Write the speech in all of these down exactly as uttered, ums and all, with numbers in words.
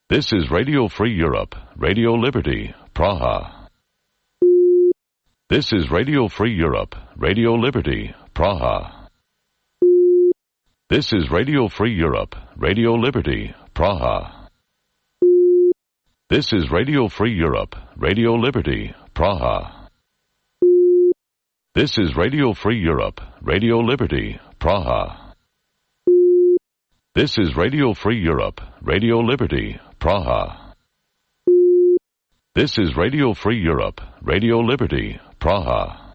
This is Radio Free Europe, Radio Liberty, Praha. This is Radio Free Europe, Radio Liberty, Praha. This is Radio Free Europe, Radio Liberty, Praha. This is Radio Free Europe, Radio Liberty, Praha. This is Radio Free Europe, Radio Liberty, Praha. This is Radio Free Europe, Radio Liberty, Praha. This is Radio Free Europe, Radio Liberty, Praha.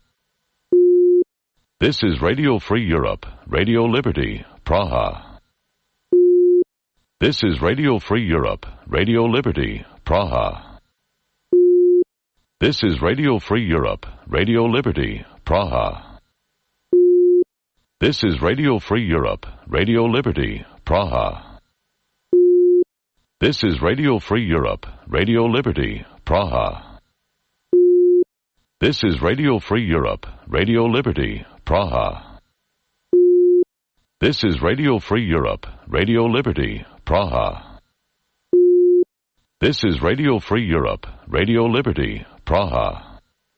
This is Radio Free Europe, Radio Liberty, Praha. This is Radio Free Europe, Radio Liberty, Praha. This is Radio Free Europe, Radio Liberty, Praha. This is Radio Free Europe, Radio Liberty, Praha. This is Radio Free Europe, Radio Liberty, Praha. This is Radio Free Europe, Radio Liberty, Praha. This is Radio Free Europe, Radio Liberty, Praha. This is Radio Free Europe, Radio Liberty, Praha.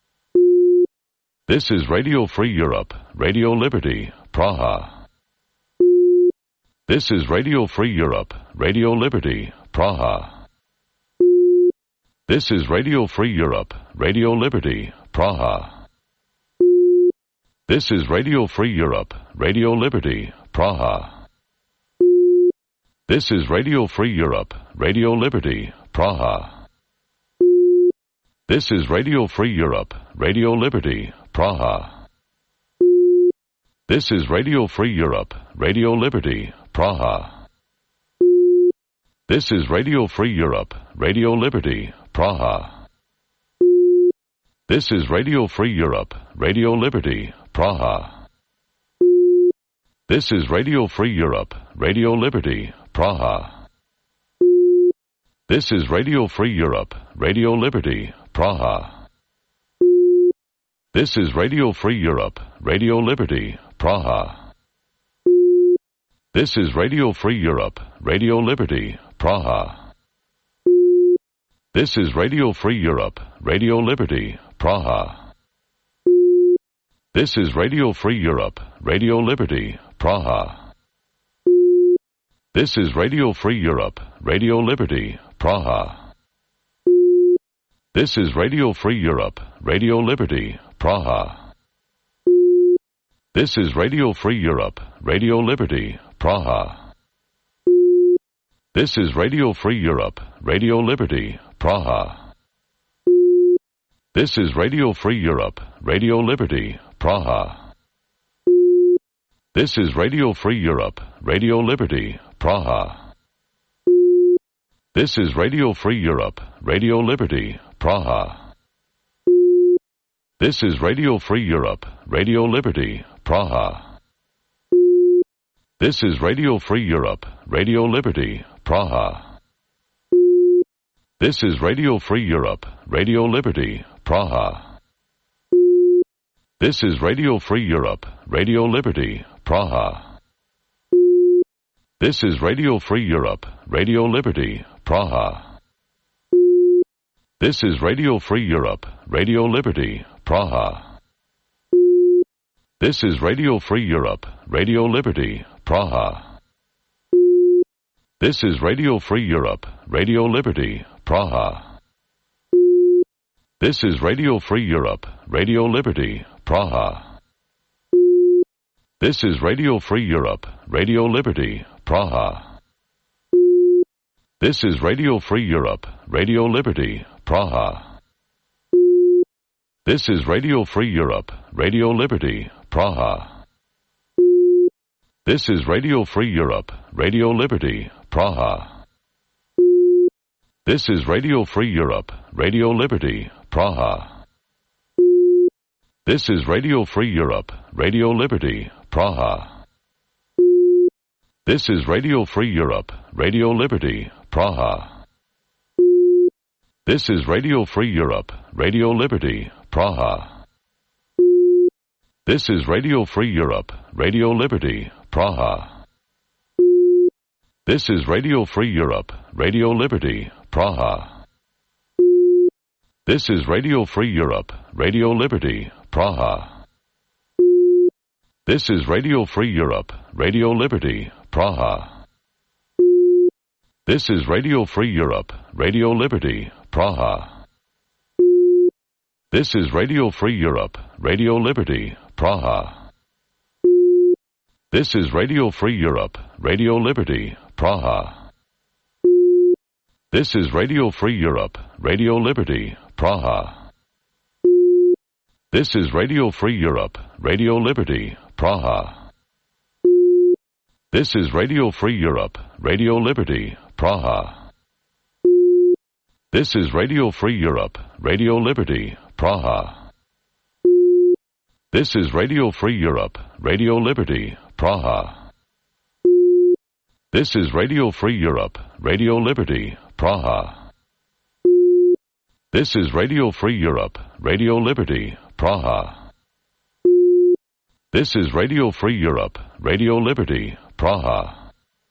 This is Radio Free Europe, Radio Liberty, Praha. This is Radio Free Europe, Radio Liberty, Praha. This is Radio Free Europe, Radio Liberty, Praha. This is Radio Free Europe, Radio Liberty, Praha. This is Radio Free Europe, Radio Liberty, Praha. This is Radio Free Europe, Radio Liberty, Praha. This is Radio Free Europe, Radio Liberty, Praha. This is Radio Free Europe, Radio Liberty, Praha. This is Radio Free Europe, Radio Liberty, Praha. This is Radio Free Europe, Radio Liberty, Praha. This is Radio Free Europe, Radio Liberty, Praha. This is Radio Free Europe, Radio Liberty, Praha. This is Radio Free Europe, Radio Liberty, Praha. This is Radio Free Europe, Radio Liberty, Praha. This is Radio Free Europe, Radio Liberty, Praha. This is Radio Free Europe, Radio Liberty, Praha. This is Radio Free Europe, Radio Liberty, Praha. This is Radio Free Europe, Radio Liberty, Praha. This is Radio Free Europe, Radio Liberty, Praha. This is Radio Free Europe, Radio Liberty, Praha. This is Radio Free Europe, Radio Liberty, Praha. This is Radio Free Europe, Radio Liberty, Praha. This is Radio Free Europe, Radio Liberty, Praha. This is Radio Free Europe, Radio Liberty, Praha. This is Radio Free Europe, Radio Liberty, Praha. This is Radio Free Europe, Radio Liberty, Praha. This is Radio Free Europe, Radio Liberty, Praha. This is Radio Free Europe, Radio Liberty, Praha. This is Radio Free Europe, Radio Liberty, Praha. This is Radio Free Europe, Radio Liberty, Praha. This is Radio Free Europe, Radio Liberty, Praha. This is Radio Free Europe, Radio Liberty, Praha. This is Radio Free Europe, Radio Liberty, Praha. This is Radio Free Europe, Radio Liberty, Praha. This is Radio Free Europe, Radio Liberty, Praha. This is Radio Free Europe, Radio Liberty, Praha. This is Radio Free Europe, Radio Liberty, Praha. This is Radio Free Europe, Radio Liberty, Praha. This is Radio Free Europe, Radio Liberty, Praha. This is Radio Free Europe, Radio Liberty, Praha. This is Radio Free Europe, Radio Liberty, Praha. This is Radio Free Europe, Radio Liberty, Praha. This is Radio Free Europe, Radio Liberty, Praha. This is Radio Free Europe, Radio Liberty, Praha. This is Radio Free Europe, Radio Liberty, Praha. This is Radio Free Europe, Radio Liberty, Praha. This is Radio Free Europe, Radio Liberty, Praha. This is Radio Free Europe, Radio Liberty, Praha. This is Radio Free Europe, Radio Liberty, Praha. This is Radio Free Europe, Radio Liberty, Praha. This is Radio Free Europe, Radio Liberty, Praha. This is Radio Free Europe, Radio Liberty, Praha. This is Radio Free Europe, Radio Liberty, Praha. This is Radio Free Europe, Radio Liberty, Praha.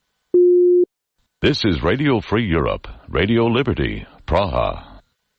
This is Radio Free Europe, Radio Liberty, Praha.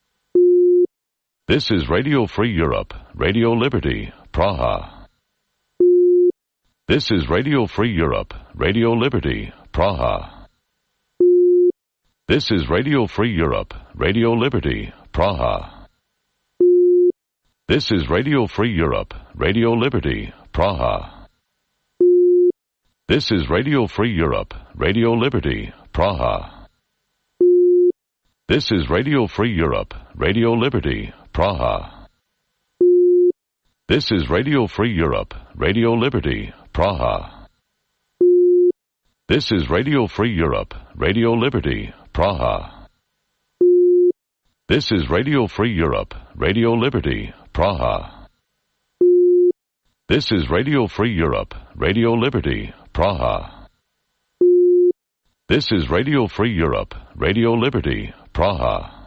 This is Radio Free Europe, Radio Liberty, Praha. This is Radio Free Europe, Radio Liberty, Praha. This is Radio Free Europe, Radio Liberty, Praha. This is Radio Free Europe, Radio Liberty, Praha. This is Radio Free Europe, Radio Liberty, Praha. This is Radio Free Europe, Radio Liberty, Praha. This is Radio Free Europe, Radio Liberty, Praha. This is Radio Free Europe, Radio Liberty, Praha. This is Radio Free Europe, Radio Liberty, Praha. This is Radio Free Europe, Radio Liberty, Praha. This is Radio Free Europe, Radio Liberty, Praha.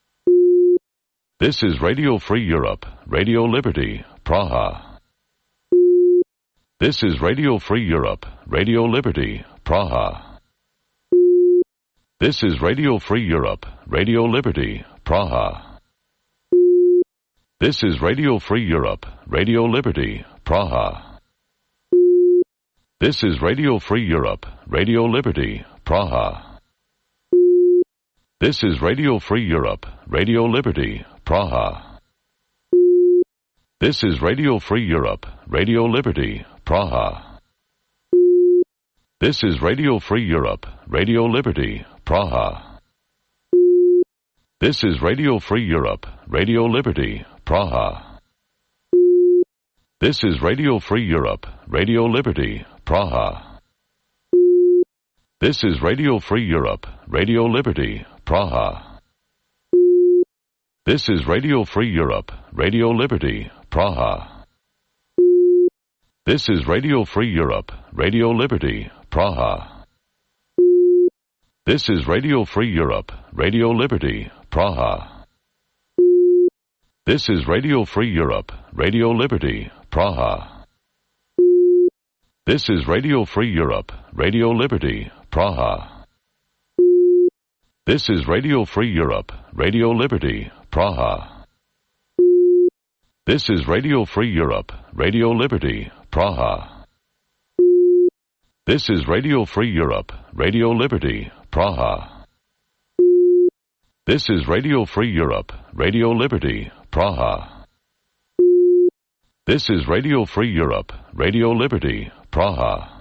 This is Radio Free Europe, Radio Liberty, Praha. This is Radio Free Europe, Radio Liberty, Praha. This is Radio Free Europe, Radio Liberty, Praha. This is Radio Free Europe, Radio Liberty, Praha. This is Radio Free Europe, Radio Liberty, Praha. This is Radio Free Europe, Radio Liberty, Praha. This is Radio Free Europe, Radio Liberty, Praha. This is Radio Free Europe, Radio Liberty, Praha. This is Radio Free Europe, Radio Liberty, Praha. This is Radio Free Europe, Radio Liberty, Praha. This is Radio Free Europe, Radio Liberty, Praha. This is Radio Free Europe, Radio Liberty, Praha. This is Radio Free Europe, Radio Liberty, Praha. This is Radio Free Europe, Radio Liberty, Praha. This is Radio Free Europe, Radio Liberty, Praha. This is Radio Free Europe, Radio Liberty, Praha. This is Radio Free Europe, Radio Liberty, Praha. This is Radio Free Europe, Radio Liberty, Praha. This is Radio Free Europe, Radio Liberty, Praha. This is Radio Free Europe, Radio Liberty, Praha. This is Radio Free Europe, Radio Liberty, Praha.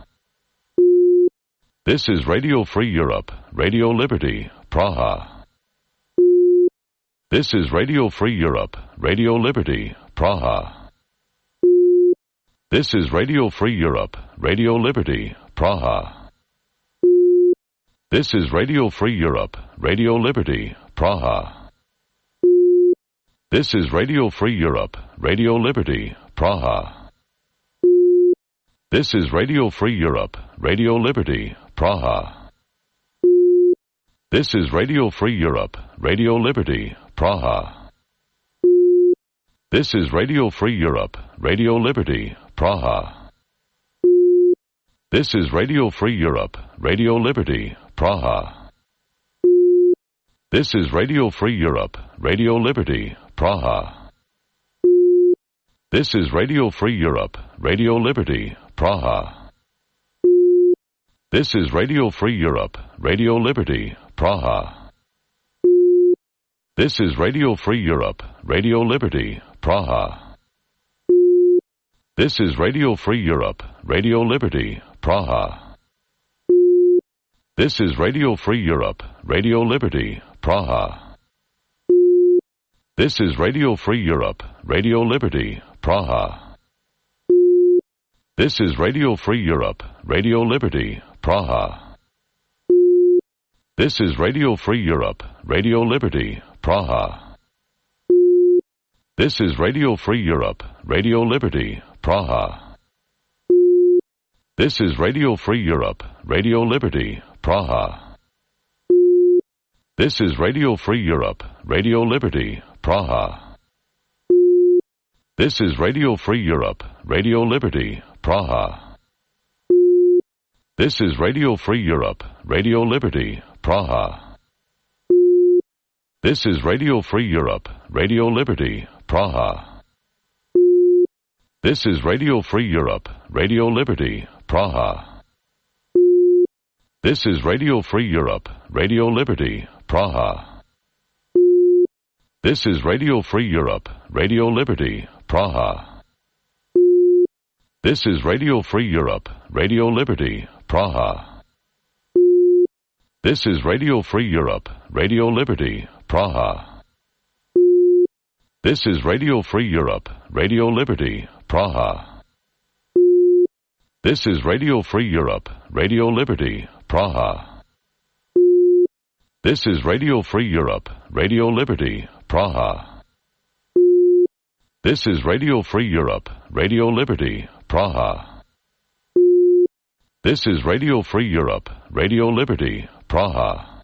This is Radio Free Europe, Radio Liberty, Praha. This is Radio Free Europe, Radio Liberty, Praha. This is Radio Free Europe, Radio Liberty, Praha. This is Radio Free Europe, Radio Liberty, Praha. This is Radio Free Europe, Radio Liberty, Praha. This is Radio Free Europe, Radio Liberty, Praha. This is Radio Free Europe, Radio Liberty, Praha. This is Radio Free Europe, Radio Liberty, Praha. This is Radio Free Europe, Radio Liberty, Praha. This is Radio Free Europe, Radio Liberty, Praha. This is Radio Free Europe, Radio Liberty, Praha. This is Radio Free Europe, Radio Liberty, Praha. This is Radio Free Europe, Radio Liberty, Praha. This is Radio Free Europe, Radio Liberty, Praha. This is Radio Free Europe, Radio Liberty, Praha. This is Radio Free Europe, Radio Liberty, Praha. This is Radio Free Europe, Radio Liberty, Praha. This is Radio Free Europe, Radio Liberty, Praha. This is Radio Free Europe, Radio Liberty, Praha. This is Radio Free Europe, Radio Liberty, Praha. This is Radio Free Europe, Radio Liberty, Praha. This is Radio Free Europe, Radio Liberty, Praha. This is Radio Free Europe, Radio Liberty, Praha. This is Radio Free Europe, Radio Liberty, Praha. This is Radio Free Europe, Radio Liberty, Praha. This is Radio Free Europe, Radio Liberty, Praha. This is Radio Free Europe, Radio Liberty, Praha. This is Radio Free Europe, Radio Liberty, Praha. This is Radio Free Europe, Radio Liberty, Praha. This is Radio Free Europe, Radio Liberty, Praha. This is Radio Free Europe, Radio Liberty, Praha. This is Radio Free Europe, Radio Liberty, Praha. This is Radio Free Europe, Radio Liberty, Praha. This is Radio Free Europe, Radio Liberty, Praha.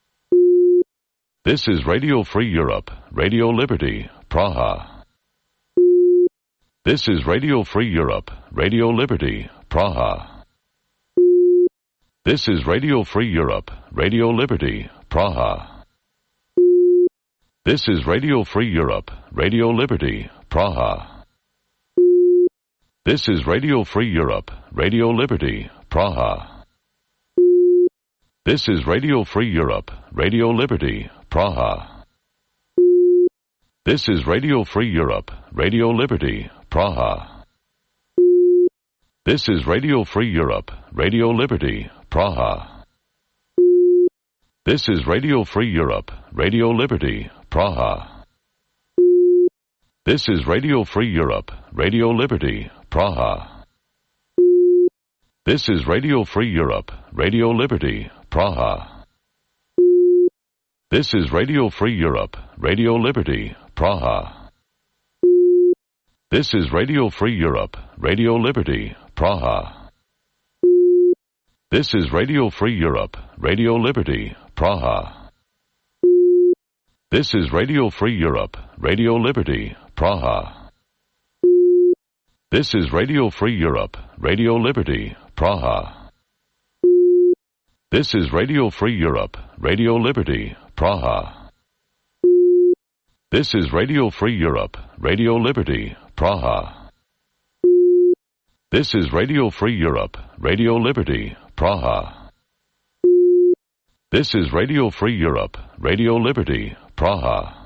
This is Radio Free Europe, Radio Liberty, Praha. This is Radio Free Europe, Radio Liberty, Praha. This is Radio Free Europe, Radio Liberty, Praha. This is Radio Free Europe, Radio Liberty, Praha. This is Radio Free Europe, Radio Liberty, Praha. This is Radio Free Europe, Radio Liberty, Praha. This is Radio Free Europe, Radio Liberty, Praha. This is Radio Free Europe, Radio Liberty, Praha. This is Radio Free Europe, Radio Liberty, Praha. This is Radio Free Europe, Radio Liberty, Praha. This is Radio Free Europe, Radio Liberty, Praha. This is Radio Free Europe, Radio Liberty, Praha. This is Radio Free Europe, Radio Liberty, Praha. This is Radio Free Europe, Radio Liberty, Praha. This is Radio Free Europe, Radio Liberty, Praha. This is Radio Free Europe, Radio Liberty, Praha. This is Radio Free Europe, Radio Liberty, Praha. This is Radio Free Europe, Radio Liberty, Praha. This is Radio Free Europe, Radio Liberty, Praha. This is Radio Free Europe, Radio Liberty, Praha.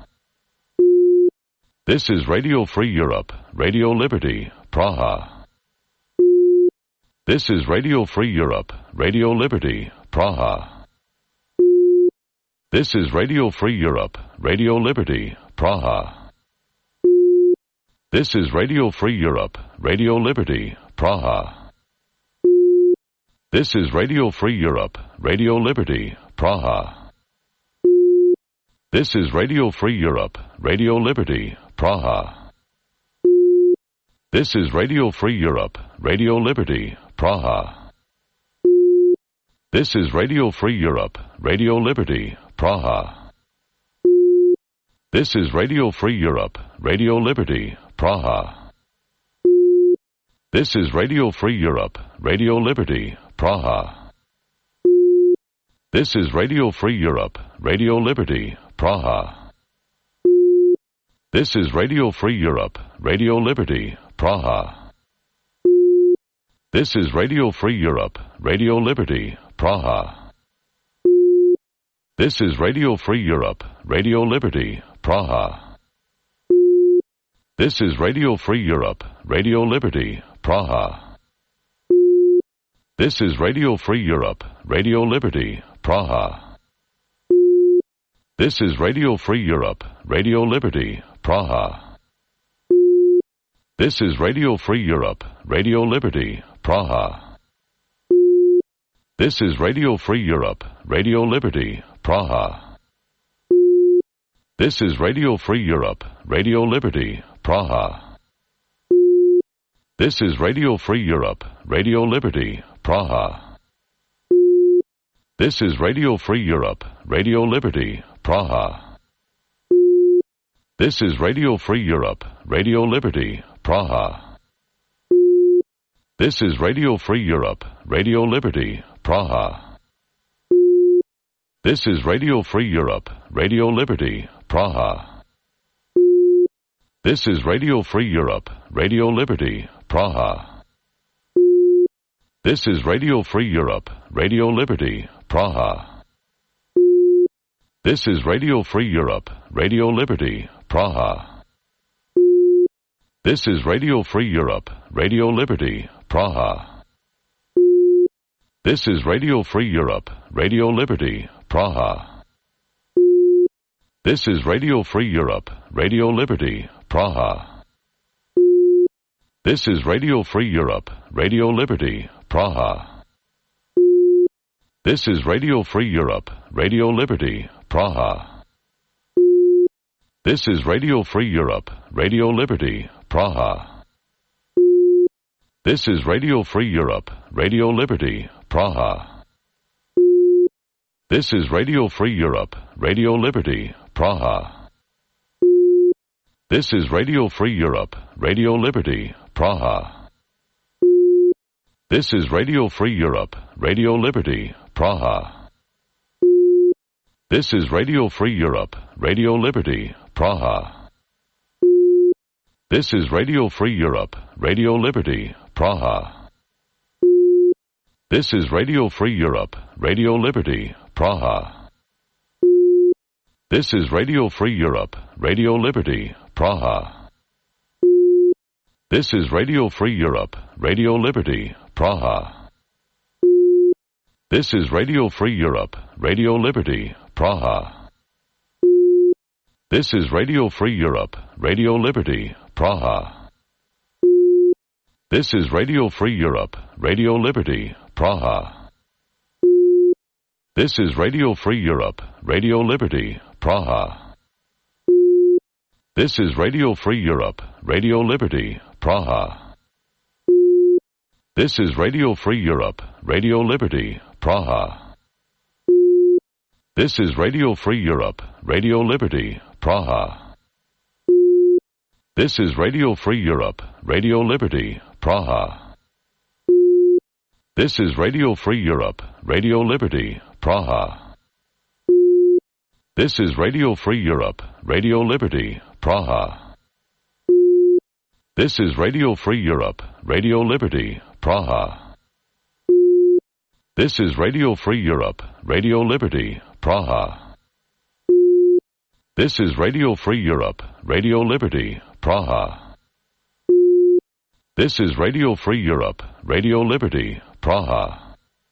This is Radio Free Europe, Radio Liberty, Praha. This is Radio Free Europe, Radio Liberty, Praha. This is Radio Free Europe, Radio Liberty, Praha. This is Radio Free Europe, Radio Liberty, Praha. This is Radio Free Europe, Radio Liberty, Praha. This is Radio Free Europe, Radio Liberty, Praha. This is Radio Free Europe, Radio Liberty, Praha. This is Radio Free Europe, Radio Liberty, Praha. This is Radio Free Europe, Radio Liberty, Praha. This is Radio Free Europe, Radio Liberty, Praha. This is Radio Free Europe, Radio Liberty, Praha. This is Radio Free Europe, Radio Liberty, Praha. This is Radio Free Europe, Radio Liberty, Praha. This is Radio Free Europe, Radio Liberty, Praha. This is Radio Free Europe, Radio Liberty, Praha. This is Radio Free Europe, Radio Liberty, Praha. This is Radio Free Europe, Radio Liberty, Praha. This is Radio Free Europe, Radio Liberty, Praha. This is Radio Free Europe, Radio Liberty, Praha. This is Radio Free Europe, Radio Liberty, Praha. This is Radio Free Europe, Radio Liberty, Praha. This is Radio Free Europe, Radio Liberty, Praha. This is Radio Free Europe, Radio Liberty, Praha. This is Radio Free Europe, Radio Liberty, Praha. This is Radio Free Europe, Radio Liberty, Praha. This is Radio Free Europe, Radio Liberty, Praha. This is Radio Free Europe, Radio Liberty, Praha. This is Radio Free Europe, Radio Liberty, Praha. This is Radio Free Europe, Radio Liberty, Praha. This is Radio Free Europe, Radio Liberty, Praha. This is Radio Free Europe, Radio Liberty, Praha. This is Radio Free Europe, Radio Liberty, Praha. This is Radio Free Europe, Radio Liberty, Praha. This is Radio Free Europe, Radio Liberty, Praha. This is Radio Free Europe, Radio Liberty, Praha. This is Radio Free Europe, Radio Liberty, Praha. This is Radio Free Europe, Radio Liberty, Praha. This is Radio Free Europe, Radio Liberty, Praha. This is Radio Free Europe, Radio Liberty, Praha. This is Radio Free Europe, Radio Liberty, Praha. This is Radio Free Europe, Radio Liberty, Praha. This is Radio Free Europe, Radio Liberty, Praha. This is Radio Free Europe, Radio Liberty, Praha. This is Radio Free Europe, Radio Liberty, Praha. This is Radio Free Europe, Radio Liberty, Praha. This is Radio Free Europe, Radio Liberty, Praha. This is Radio Free Europe, Radio Liberty, Praha. This is Radio Free Europe, Radio Liberty, Praha. This is Radio Free Europe, Radio Liberty, Praha. This is Radio Free Europe, Radio Liberty, Praha. This is Radio Free Europe, Radio Liberty, Praha. This is Radio Free Europe, Radio Liberty, Praha. This is Radio Free Europe, Radio Liberty, Praha. This is Radio Free Europe, Radio Liberty, Praha. This is Radio Free Europe, Radio Liberty, Praha. This is Radio Free Europe, Radio Liberty, Praha. This is Radio Free Europe, Radio Liberty, Praha.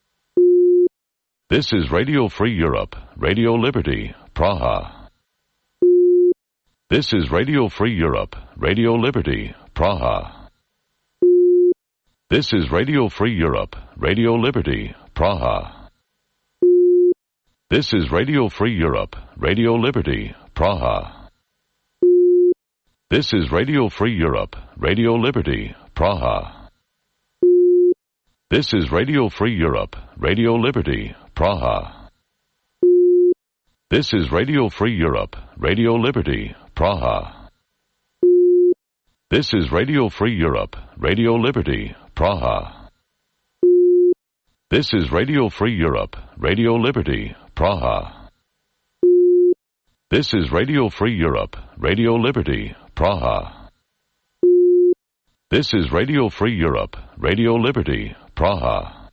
This is Radio Free Europe, Radio Liberty, Praha. This is Radio Free Europe, Radio Liberty, Praha. This is Radio Free Europe, Radio Liberty, Praha. This is Radio Free Europe, Radio Liberty, Praha. This is Radio Free Europe, Radio Liberty, Praha. This is Radio Free Europe, Radio Liberty, Praha. This is Radio Free Europe, Radio Liberty, Praha. This is Radio Free Europe, Radio Liberty, Praha. This is Radio Free Europe, Radio Liberty, Praha. This is Radio Free Europe, Radio Liberty, Praha. This is Radio Free Europe, Radio Liberty, Praha.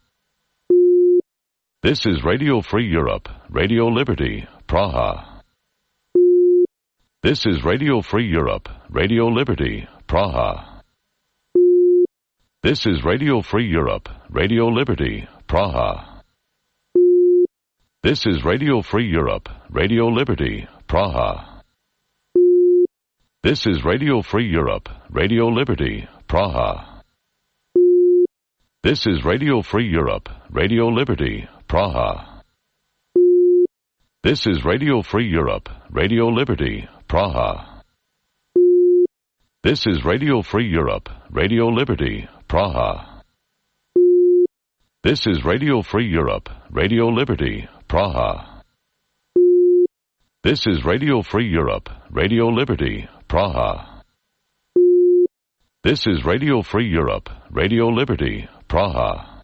This is Radio Free Europe, Radio Liberty, Praha. This is Radio Free Europe, Radio Liberty, Praha. This is Radio Free Europe, Radio Liberty, Praha. This is Radio Free Europe, Radio Liberty, Praha. This is Radio Free Europe, Radio Liberty, Praha. This is Radio Free Europe, Radio Liberty, Praha. This is Radio Free Europe, Radio Liberty, Praha. This is Radio Free Europe, Radio Liberty, Praha. This is Radio Free Europe, Radio Liberty, Praha. This is Radio Free Europe, Radio Liberty, Praha. This is Radio Free Europe, Radio Liberty, Praha.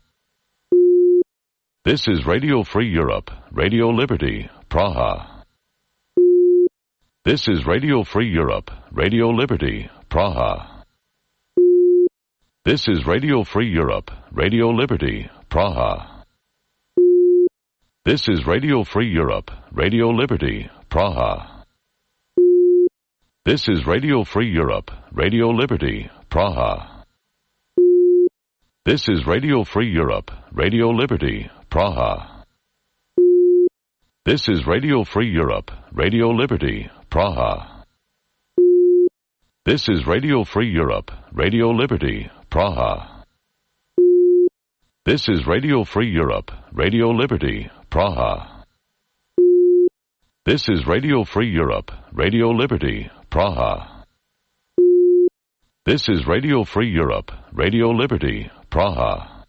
This is Radio Free Europe, Radio Liberty, Praha. This is Radio Free Europe, Radio Liberty, Praha. This is Radio Free Europe, Radio Liberty, Praha. This is Radio Free Europe, Radio Liberty, Praha. This is Radio Free Europe, Radio Liberty, Praha. This is Radio Free Europe, Radio Liberty, Praha. This is Radio Free Europe, Radio Liberty, Praha. This is Radio Free Europe, Radio Liberty, Praha. This is Radio Free Europe, Radio Liberty, Praha. This is Radio Free Europe, Radio Liberty, Praha. This is Radio Free Europe, Radio Liberty, Praha.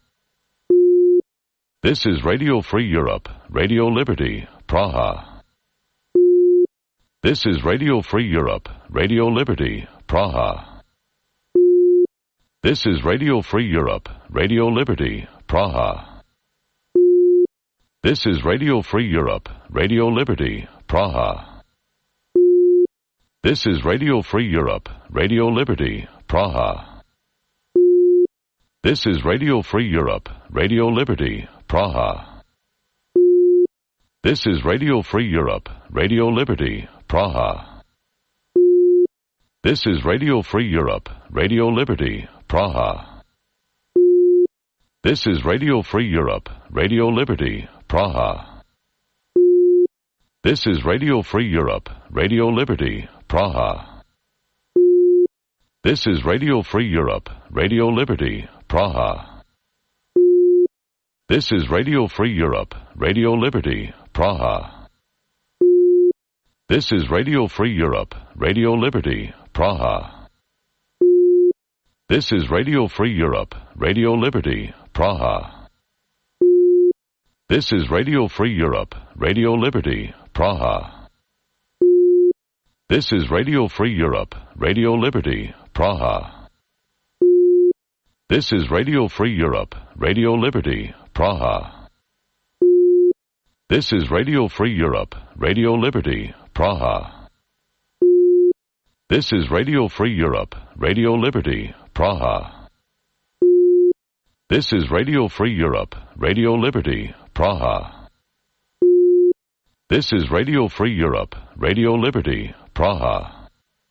This is Radio Free Europe, Radio Liberty, Praha. This is Radio Free Europe, Radio Liberty, Praha. This is Radio Free Europe, Radio Liberty, Praha. This is Radio Free Europe, Radio Liberty, Praha. This is Radio Free Europe, Radio Liberty, Praha. This is Radio Free Europe, Radio Liberty, Praha. This is Radio Free Europe, Radio Liberty, Praha. This is Radio Free Europe, Radio Liberty, Praha. This is Radio Free Europe, Radio Liberty, Praha. This is Radio Free Europe, Radio Liberty, Praha. This is Radio Free Europe, Radio Liberty, Praha. This is Radio Free Europe, Radio Liberty, Praha. This is Radio Free Europe, Radio Liberty, Praha. This is Radio Free Europe, Radio Liberty, Praha. This is Radio Free Europe, Radio Liberty, Praha. This is Radio Free Europe, Radio Liberty, Praha. This is Radio Free Europe, Radio Liberty, Praha. This is Radio Free Europe, Radio Liberty, Praha. This is Radio Free Europe, Radio Liberty, Praha. This is Radio Free Europe, Radio Liberty, Praha. This is Radio Free Europe, Radio Liberty, Praha.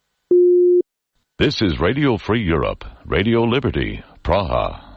This is Radio Free Europe, Radio Liberty, Praha.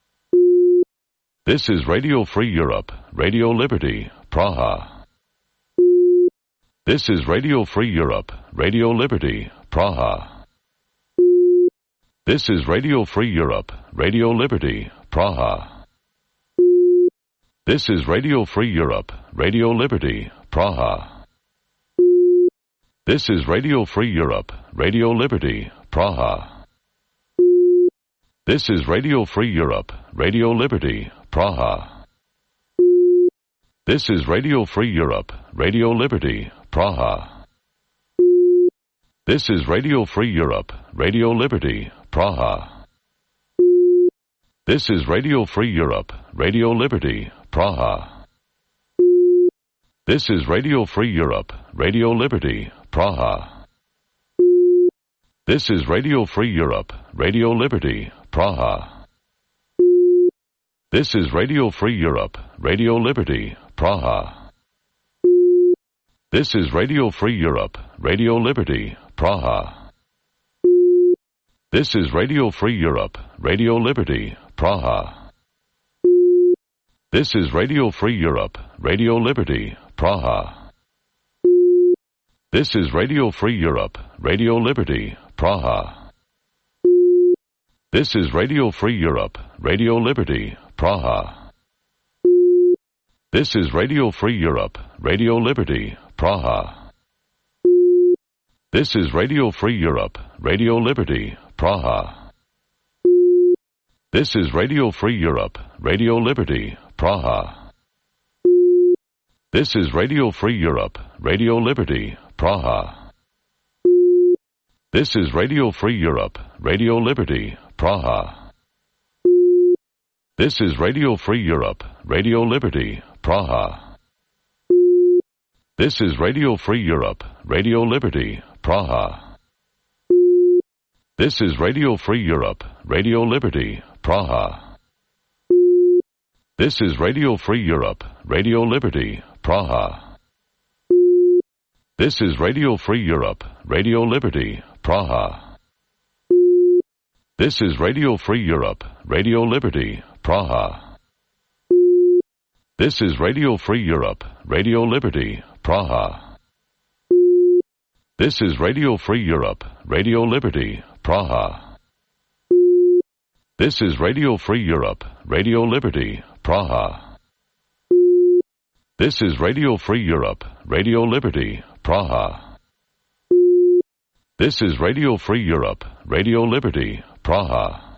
This is Radio Free Europe, Radio Liberty, Praha. This is Radio Free Europe, Radio Liberty, Praha. This is Radio Free Europe, Radio Liberty, Praha. This is Radio Free Europe, Radio Liberty, Praha. This is Radio Free Europe, Radio Liberty, Praha. This is Radio Free Europe, Radio Liberty, Praha. This is Radio Free Europe, Radio Liberty, Praha. This is Radio Free Europe, Radio Liberty, Praha. This is Radio Free Europe, Radio Liberty, Praha. This is Radio Free Europe, Radio Liberty, Praha. This is Radio Free Europe, Radio Liberty, Praha. This is Radio Free Europe, Radio Liberty, Praha. This is Radio Free Europe, Radio Liberty, Praha. This is Radio Free Europe, Radio Liberty, Praha. This is Radio Free Europe, Radio Liberty, Praha. This is Radio Free Europe, Radio Liberty, Praha. This is Radio Free Europe, Radio Liberty, Praha. This is Radio Free Europe, Radio Liberty, Praha. This is Radio Free Europe, Radio Liberty, Praha. This is Radio Free Europe, Radio Liberty, Praha. This is Radio Free Europe, Radio Liberty, Praha. This is Radio Free Europe, Radio Liberty, Praha. This is Radio Free Europe, Radio Liberty, Praha. This is Radio Free Europe, Radio Liberty, Praha. This is Radio Free Europe, Radio Liberty, Praha. This is Radio Free Europe, Radio Liberty, Praha. This is Radio Free Europe, Radio Liberty, Praha. This is Radio Free Europe, Radio Liberty, Praha. This is Radio Free Europe, Radio Liberty, Praha. This is Radio Free Europe, Radio Liberty, Praha. This is Radio Free Europe, Radio Liberty, Praha. This is Radio Free Europe, Radio Liberty, Praha. This is Radio Free Europe, Radio Liberty, Praha.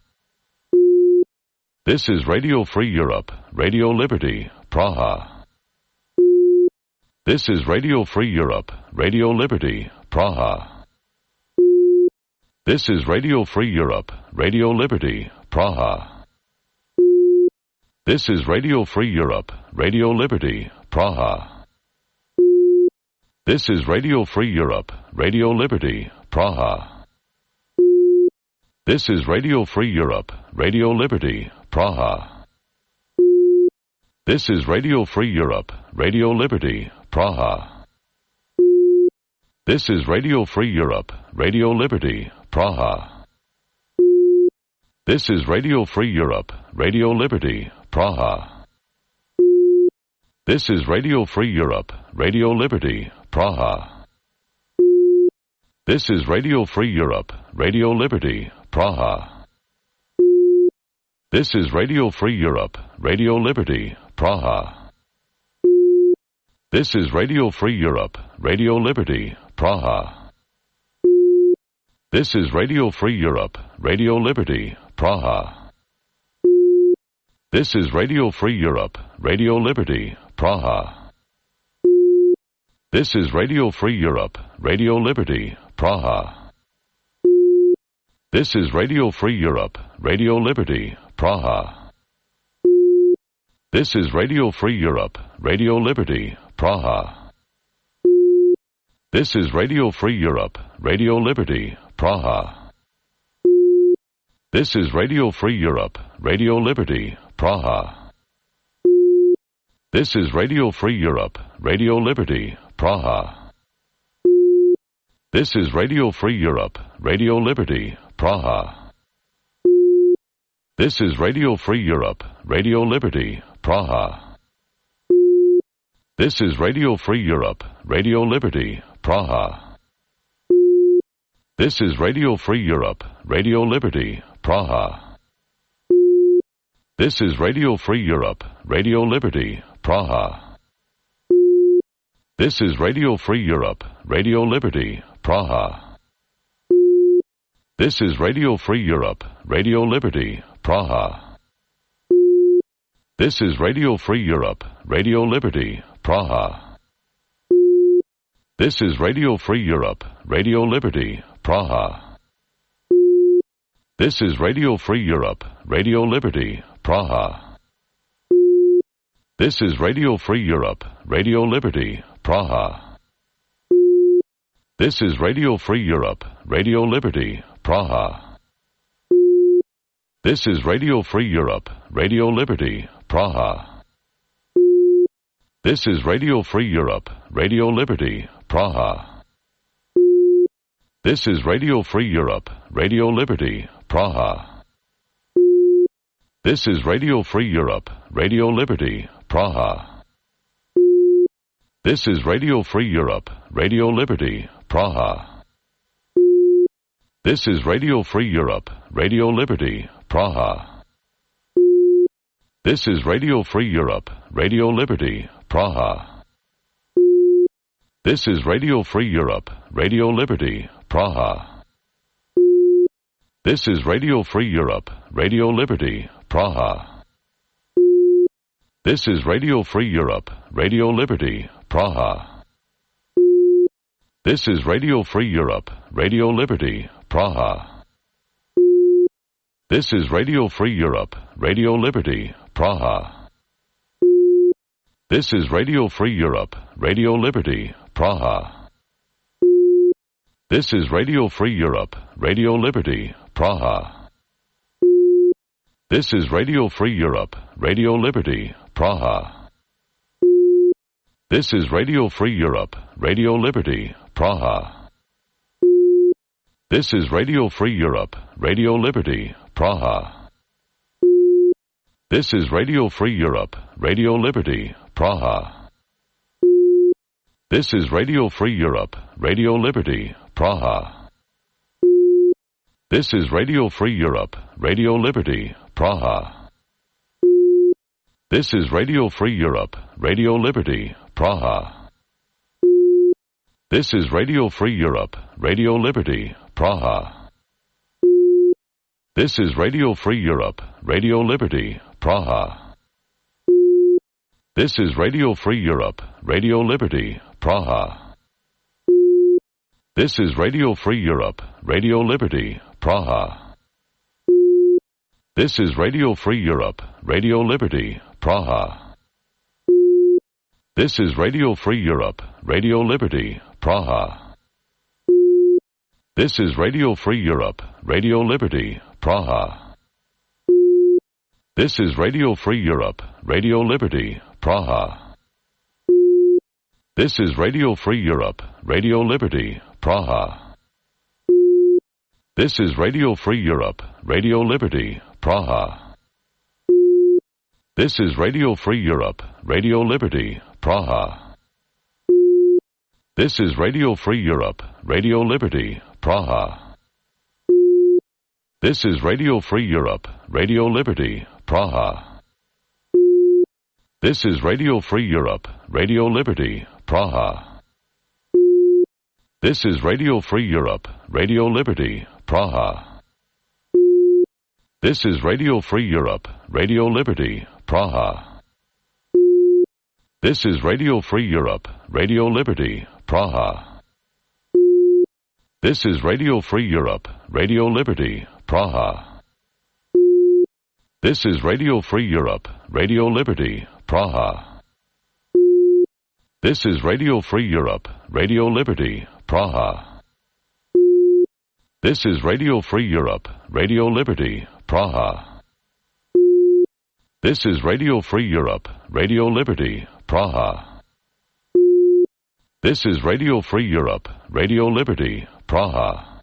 This is Radio Free Europe, Radio Liberty, Praha. This is Radio Free Europe, Radio Liberty, Praha. This is Radio Free Europe, Radio Liberty, Praha. This is Radio Free Europe, Radio Liberty, Praha. This is Radio Free Europe, Radio Liberty, Praha. This is Radio Free Europe, Radio Liberty, Praha. This is Radio Free Europe, Radio Liberty, Praha. This is Radio Free Europe, Radio Liberty, Praha. This is Radio Free Europe, Radio Liberty, Praha. This is Radio Free Europe, Radio Liberty, Praha. This is Radio Free Europe, Radio Liberty, Praha. This is Radio Free Europe, Radio Liberty, Praha. This is Radio Free Europe, Radio Liberty, Praha. This is Radio Free Europe, Radio Liberty, Praha. This is Radio Free Europe, Radio Liberty, Praha. This is Radio Free Europe, Radio Liberty, Praha. This is Radio Free Europe, Radio Liberty, Praha. This is Radio Free Europe, Radio Liberty, Praha. This is Radio Free Europe, Radio Liberty, Praha. This is Radio Free Europe, Radio Liberty, Praha. This is Radio Free Europe, Radio Liberty, Praha. This is Radio Free Europe, Radio Liberty, Praha. This is Radio Free Europe, Radio Liberty, Praha. This is Radio Free Europe, Radio Liberty, Praha. This is Radio Free Europe, Radio Liberty, Praha. This is Radio Free Europe, Radio Liberty, Praha. This is Radio Free Europe, Radio Liberty, Praha. This is Radio Free Europe, Radio Liberty, Praha. This is Radio Free Europe, Radio Liberty, Praha. This is Radio Free Europe, Radio Liberty, Praha. This is Radio Free Europe, Radio Liberty, Praha. This is Radio Free Europe, Radio Liberty, Praha. This is Radio Free Europe, Radio Liberty, Praha. This is Radio Free Europe, Radio Liberty, Praha. This is Radio Free Europe, Radio Liberty, Praha. This is Radio Free Europe, Radio Liberty, Praha. This is Radio Free Europe, Radio Liberty, Praha. This is Radio Free Europe, Radio Liberty, Praha. This is Radio Free Europe, Radio Liberty, Praha. This is Radio Free Europe, Radio Liberty, Praha. This is Radio Free Europe, Radio Liberty, Praha. This is Radio Free Europe, Radio Liberty, Praha. This is Radio Free Europe, Radio Liberty, Praha. This is Radio Free Europe, Radio Liberty, Praha. This is Radio Free Europe, Radio Liberty, Praha. This is Radio Free Europe, Radio Liberty, Praha. This is Radio Free Europe, Radio Liberty, Praha. This is Radio Free Europe, Radio Liberty, Praha. This is Radio Free Europe, Radio Liberty, Praha. This is Radio Free Europe, Radio Liberty, Praha. This is Radio Free Europe, Radio Liberty, Praha. This is Radio Free Europe, Radio Liberty, Praha. This is Radio Free Europe, Radio Liberty, Praha. This is Radio Free Europe, Radio Liberty, Praha. This is Radio Free Europe, Radio Liberty, Praha. This is Radio Free Europe, Radio Liberty, Praha. This is Radio Free Europe, Radio Liberty, Praha. This is Radio Free Europe, Radio Liberty, Praha. This is Radio Free Europe, Radio Liberty, Praha. This is Radio Free Europe, Radio Liberty, Praha. This is Radio Free Europe, Radio Liberty, Praha. This is Radio Free Europe, Radio Liberty, Praha. This is Radio Free Europe, Radio Liberty, Praha. This is Radio Free Europe, Radio Liberty, Praha. This is Radio Free Europe, Radio Liberty, Praha. This is Radio Free Europe, Radio Liberty, Praha. This is Radio Free Europe, Radio Liberty, Praha. This is Radio Free Europe, Radio Liberty, Praha. This is Radio Free Europe, Radio Liberty, Praha. This is Radio Free Europe, Radio Liberty, Praha. This is Radio Free Europe, Radio Liberty, Praha. This is Radio Free Europe, Radio Liberty, Praha. This is Radio Free Europe, Radio Liberty, Praha. This is Radio Free Europe, Radio Liberty, Praha. This is Radio Free Europe, Radio Liberty, Praha. This is Radio Free Europe, Radio Liberty, Praha. This is Radio Free Europe, Radio Liberty, Praha.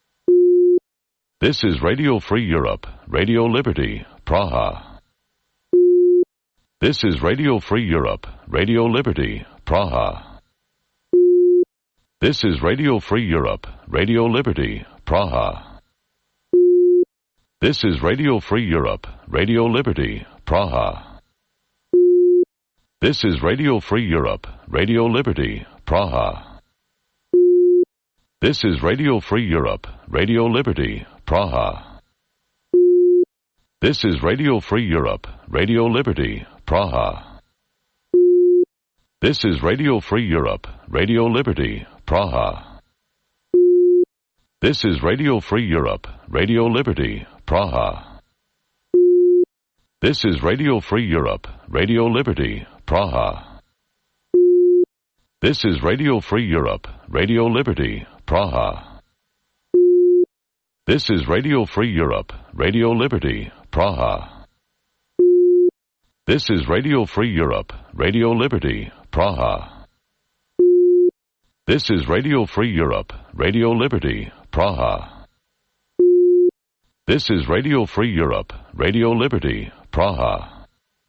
This is Radio Free Europe, Radio Liberty, Praha. This is Radio Free Europe, Radio Liberty, Praha. This is Radio Free Europe, Radio Liberty, Praha. This is Radio Free Europe, Radio Liberty, Praha. This is Radio Free Europe, Radio Liberty, Praha. This is Radio Free Europe, Radio Liberty, Praha. This is Radio Free Europe, Radio Liberty, Praha. This is Radio Free Europe, Radio Liberty, Praha. This is Radio Free Europe, Radio Liberty, Praha. This is Radio Free Europe, Radio Liberty, Praha. This is Radio Free Europe, Radio Liberty, Praha. This is Radio Free Europe, Radio Liberty, Praha. This is Radio Free Europe, Radio Liberty, Praha. This is Radio Free Europe, Radio Liberty, Praha. This is Radio Free Europe, Radio Liberty, Praha.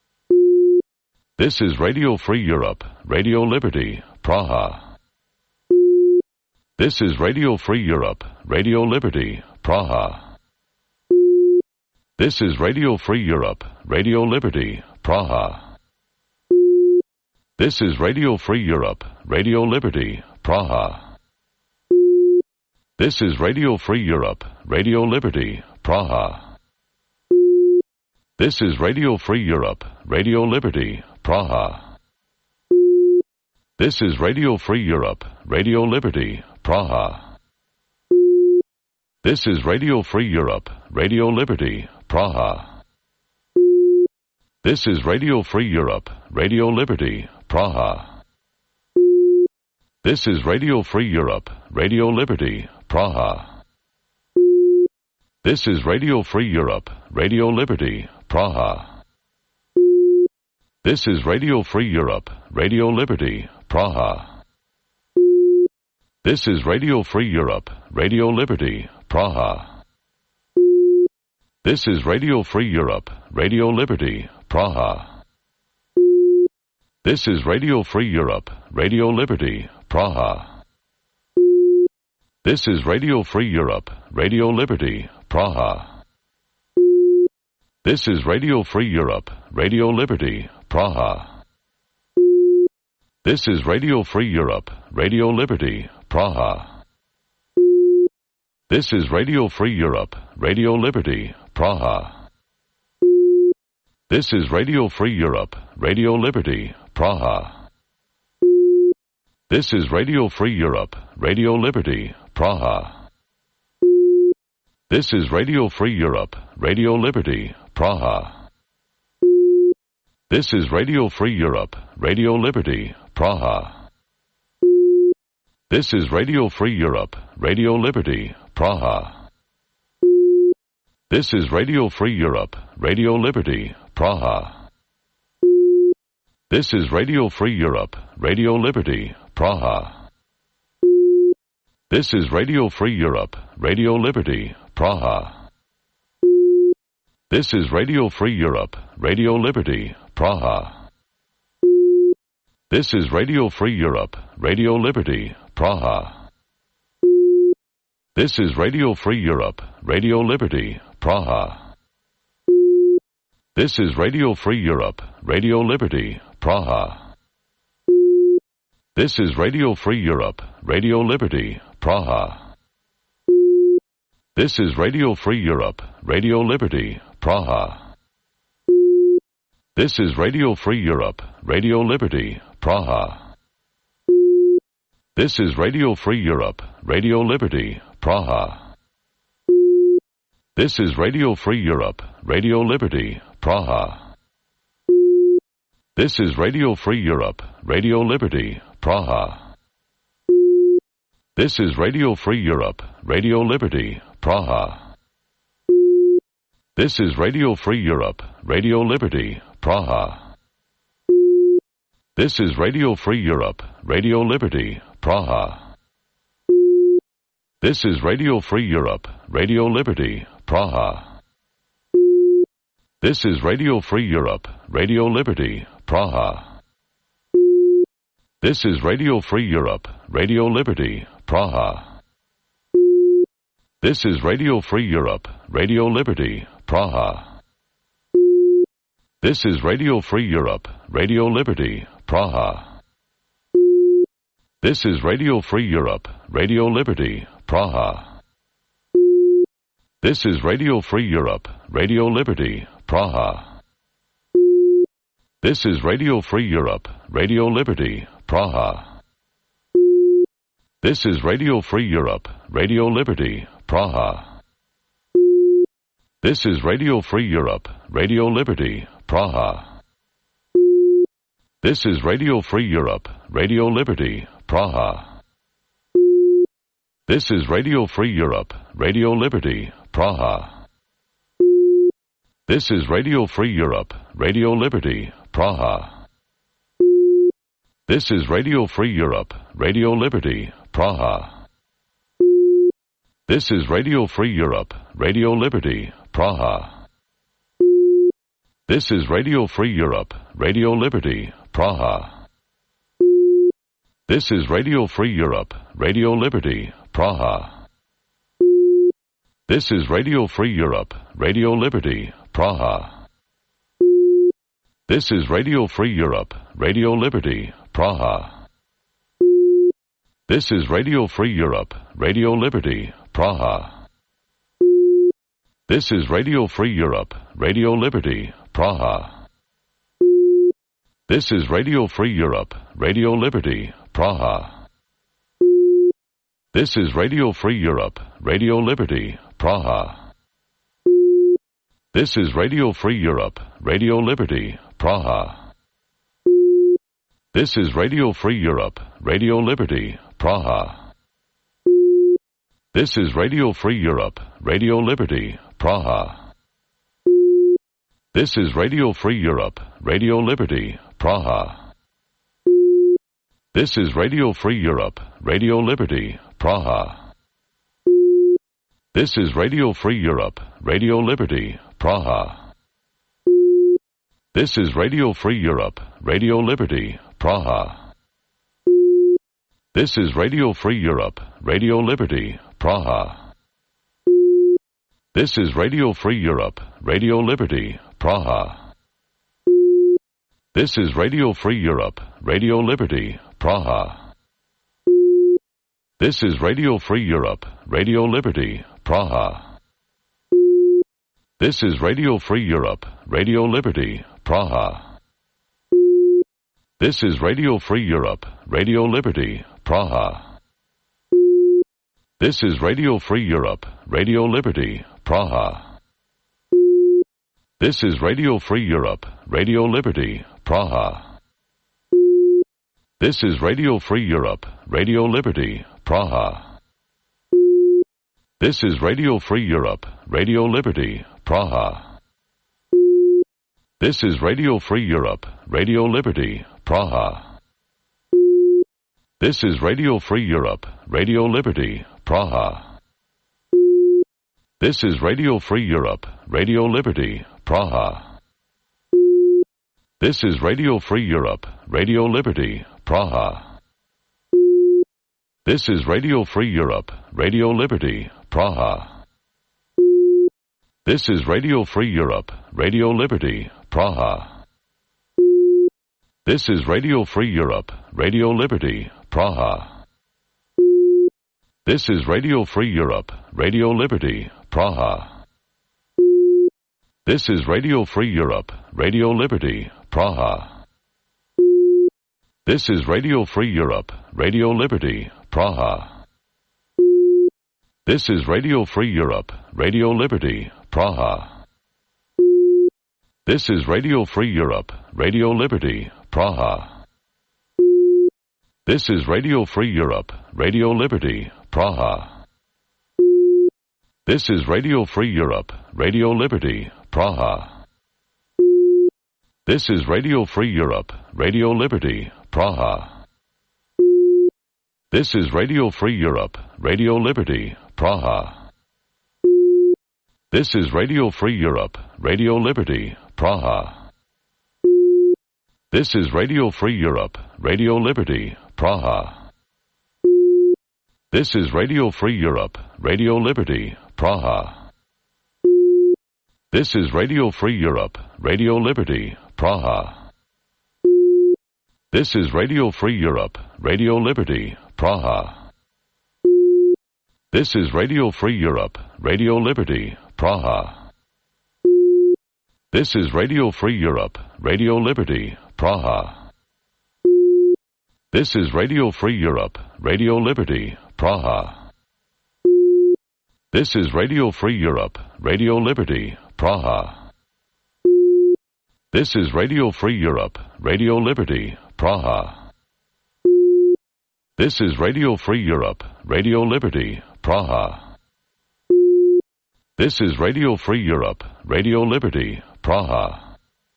This is Radio Free Europe, Radio Liberty, Praha. This is Radio Free Europe, Radio Liberty, Praha. This is Radio Free Europe, Radio Liberty, Praha. This is Radio Free Europe, Radio Liberty, Praha. This is Radio Free Europe, Radio Liberty, Praha. This is Radio Free Europe, Radio Liberty, Praha. This is Radio Free Europe, Radio Liberty, Praha. This is Radio Free Europe, Radio Liberty, Praha. This is Radio Free Europe, Radio Liberty, Praha. This is Radio Free Europe, Radio Liberty, Praha. This is Radio Free Europe, Radio Liberty, Praha. This is Radio Free Europe, Radio Liberty, Praha. This is Radio Free Europe, Radio Liberty, Praha. This is Radio Free Europe, Radio Liberty, Praha. This is Radio Free Europe, Radio Liberty, Praha. This is Radio Free Europe, Radio Liberty, Praha. This is Radio Free Europe, Radio Liberty, Praha. This is Radio Free Europe, Radio Liberty, Praha. This is Radio Free Europe, Radio Liberty, Praha. This is Radio Free Europe, Radio Liberty, Praha. This is Radio Free Europe, Radio Liberty, Praha. This is Radio Free Europe, Radio Liberty, Praha. This is Radio Free Europe, Radio Liberty, Praha. This is Radio Free Europe, Radio Liberty, Praha. This is Radio Free Europe, Radio Liberty, Praha. This is Radio Free Europe, Radio Liberty, Praha. This is Radio Free Europe, Radio Liberty, Praha. This is Radio Free Europe, Radio Liberty, Praha. This is Radio Free Europe, Radio Liberty, Praha. This is Radio Free Europe, Radio Liberty, Praha. This is Radio Free Europe, Radio Liberty, Praha. This is Radio Free Europe, Radio Liberty, Praha. This is Radio Free Europe, Radio Liberty, Praha. This is Radio Free Europe, Radio Liberty, Praha. This is Radio Free Europe, Radio Liberty, Praha. This is Radio Free Europe, Radio Liberty, Praha. This is Radio Free Europe, Radio Liberty, Praha. This is Radio Free Europe, Radio Liberty, Praha. This is Radio Free Europe, Radio Liberty, Praha. This is Radio Free Europe, Radio Liberty, Praha. This is Radio Free Europe, Radio Liberty, Praha. This is Radio Free Europe, Radio Liberty, Praha. This is Radio Free Europe, Radio Liberty, Praha. This is Radio Free Europe, Radio Liberty, Praha. This is Radio Free Europe, Radio Liberty, Praha. This is Radio Free Europe, Radio Liberty, Praha. This is Radio Free Europe, Radio Liberty, Praha. This is Radio Free Europe, Radio Liberty, Praha. This is Radio Free Europe, Radio Liberty, Praha. This is Radio Free Europe, Radio Liberty, Praha. This is Radio Free Europe, Radio Liberty, Praha. This is Radio Free Europe, Radio Liberty, Praha. This is Radio Free Europe, Radio Liberty, Praha. This is Radio Free Europe, Radio Liberty, Praha. This is Radio Free Europe, Radio Liberty, Praha. This is Radio Free Europe, Radio Liberty, Praha. This is Radio Free Europe, Radio Liberty, Praha. This is Radio Free Europe, Radio Liberty, Praha. This is Radio Free Europe, Radio Liberty, Praha. This is Radio Free Europe, Radio Liberty, Praha. This is Radio Free Europe, Radio Liberty, Praha. This is Radio Free Europe, Radio Liberty, Praha. This is Radio Free Europe, Radio Liberty, Praha. This is Radio Free Europe, Radio Liberty, Praha. This is Radio Free Europe, Radio Liberty, Praha. This is Radio Free Europe, Radio Liberty, Praha. This is Radio Free Europe, Radio Liberty, Praha. This is Radio Free Europe, Radio Liberty, Praha. This is Radio Free Europe, Radio Liberty, Praha. This is Radio Free Europe, Radio Liberty, Praha. This is Radio Free Europe, Radio Liberty, Praha. This is Radio Free Europe, Radio Liberty, Praha. This is Radio Free Europe, Radio Liberty, Praha. This is Radio Free Europe, Radio Liberty, Praha. This is Radio Free Europe, Radio Liberty, Praha. This is Radio Free Europe, Radio Liberty, Praha. This is Radio Free Europe, Radio Liberty, Praha. This is Radio Free Europe, Radio Liberty, Praha. This is Radio Free Europe, Radio Liberty, Praha. This is Radio Free Europe, Radio Liberty, Praha. This is Radio Free Europe, Radio Liberty, Praha. This is Radio Free Europe, Radio Liberty, Praha. This is Radio Free Europe, Radio Liberty, Praha. This is Radio Free Europe, Radio Liberty, Praha. This is Radio Free Europe, Radio Liberty, Praha. This is Radio Free Europe, Radio Liberty, Praha. This is Radio Free Europe, Radio Liberty, Praha. This is Radio Free Europe, Radio Liberty, Praha. This is Radio Free Europe, Radio Liberty, Praha. This is Radio Free Europe, Radio Liberty, Praha. This is Radio Free Europe, Radio Liberty, Praha. This is Radio Free Europe, Radio Liberty, Praha. This is Radio Free Europe, Radio Liberty, Praha. This is Radio Free Europe, Radio Liberty, Praha. This is Radio Free Europe, Radio Liberty, Praha. This is Radio Free Europe, Radio Liberty, Praha. This is Radio Free Europe, Radio Liberty, Praha. This is Radio Free Europe, Radio Liberty, Praha. This is Radio Free Europe, Radio Liberty, Praha. This is Radio Free Europe, Radio Liberty, Praha. This is Radio Free Europe, Radio Liberty, Praha. This is Radio Free Europe, Radio Liberty, Praha. This is Radio Free Europe, Radio Liberty, Praha. This is Radio Free Europe, Radio Liberty, Praha. This is Radio Free Europe, Radio Liberty, Praha. This is Radio Free Europe, Radio Liberty, Praha. This is Radio Free Europe, Radio Liberty, Praha. This is Radio Free Europe, Radio Liberty, Praha.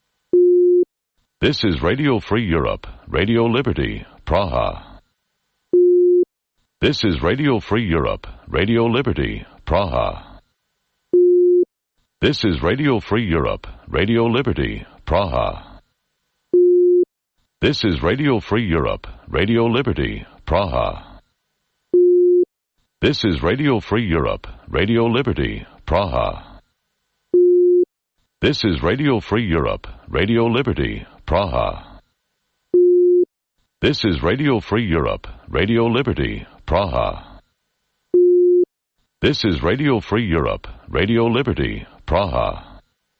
This is Radio Free Europe, Radio Liberty, Praha. This is Radio Free Europe, Radio Liberty, Praha. This is Radio Free Europe, Radio Liberty, Praha. This is Radio Free Europe, Radio Liberty, Praha. This is Radio Free Europe, Radio Liberty, Praha. This is Radio Free Europe, Radio Liberty, Praha. This is Radio Free Europe, Radio Liberty, Praha. This is Radio Free Europe, Radio Liberty, Praha.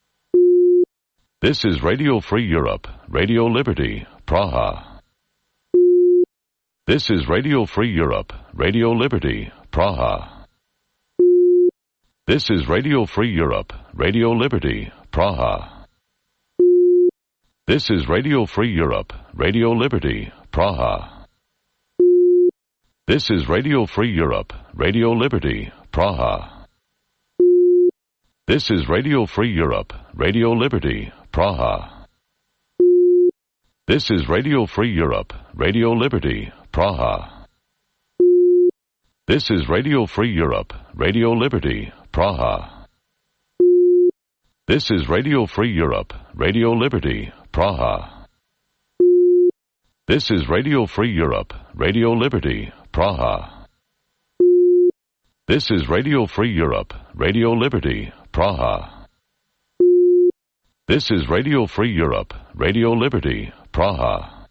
This is Radio Free Europe, Radio Liberty, Praha. This is Radio Free Europe, Radio Liberty, Praha. This is Radio Free Europe, Radio Liberty, Praha. This is Radio Free Europe, Radio Liberty, Praha. This is Radio Free Europe, Radio Liberty, Praha. This is Radio Free Europe, Radio Liberty, Praha. This is Radio Free Europe, Radio Liberty, Praha. This is Radio Free Europe, Radio Liberty, Praha. This is Radio Free Europe, Radio Liberty, Praha. This is Radio Free Europe, Radio Liberty, Praha. This is Radio Free Europe, Radio Liberty, Praha. This is Radio Free Europe, Radio Liberty, Praha.